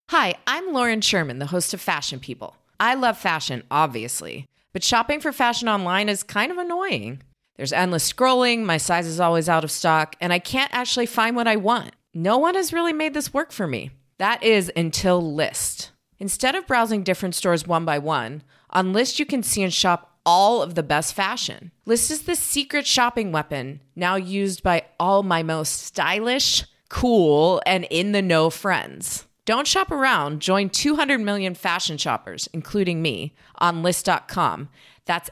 Hi, I'm Lauren Sherman, the host of Fashion People. I love fashion, obviously, but shopping for fashion online is kind of annoying. There's endless scrolling, my size is always out of stock, and I can't actually find what I want. No one has really made this work for me. That is until Lyst. Instead of browsing different stores one by one, on Lyst you can see and shop all of the best fashion. Lyst is the secret shopping weapon now used by all my most stylish, cool, and in-the-know friends. Don't shop around. Join 200 million fashion shoppers, including me, on Lyst.com. That's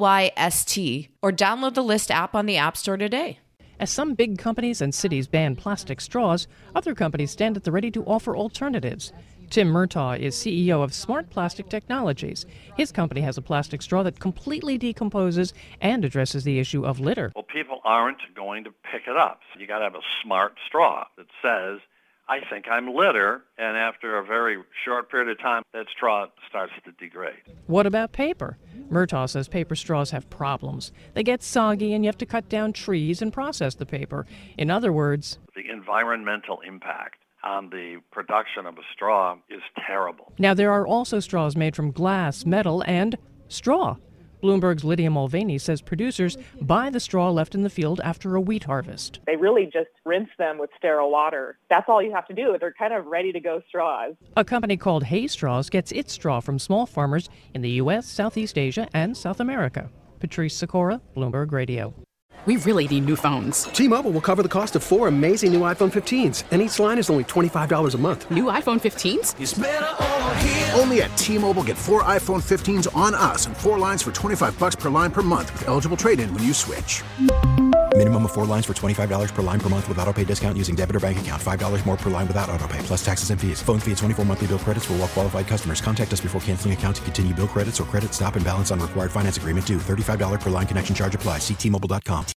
Lyst, or download the Lyst app on the App Store today. As some big companies and cities ban plastic straws, other companies stand at the ready to offer alternatives. Tim Murtaugh is CEO of Smart Plastic Technologies. His company has a plastic straw that completely decomposes and addresses the issue of litter. Well, people aren't going to pick it up. So you got to have a smart straw that says, I think I'm litter, and after a very short period of time, that straw starts to degrade. What about paper? Murtaugh says paper straws have problems. They get soggy, and you have to cut down trees and process the paper. In other words, the environmental impact on the production of a straw is terrible. Now, there are also straws made from glass, metal, and straw. Bloomberg's Lydia Mulvaney says producers buy the straw left in the field after a wheat harvest. They really just rinse them with sterile water. That's all you have to do. They're kind of ready-to-go straws. A company called Hay Straws gets its straw from small farmers in the U.S., Southeast Asia, and South America. Patrice Sikora, Bloomberg Radio. We really need new phones. T-Mobile will cover the cost of 4 amazing new iPhone 15s, and each line is only $25 a month. New iPhone 15s? It's better over here. Only at T-Mobile, get 4 iPhone 15s on us and 4 lines for $25 per line per month with eligible trade-in when you switch. Minimum of 4 lines for $25 per line per month with autopay discount using debit or bank account. $5 more per line without autopay, plus taxes and fees. Phone fee at 24 monthly bill credits for well-qualified customers. Contact us before canceling account to continue bill credits or credit stop and balance on required finance agreement due. $35 per line connection charge applies. See T-Mobile.com.